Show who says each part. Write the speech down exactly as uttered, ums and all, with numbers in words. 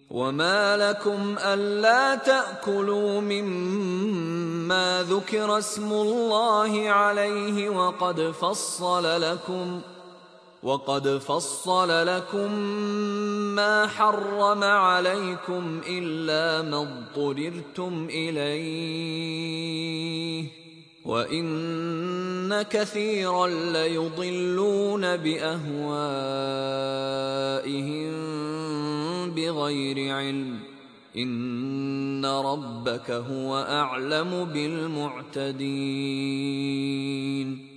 Speaker 1: وما لكم ألا تأكلوا مما ذكر اسم الله عليه وقد فصل لكم وقد فصل لكم ما حرم عليكم إلا ما اضطررتم إليه وإن كثيرا ليضلون بأهوائهم بغير علم إن ربك هو أعلم بالمعتدين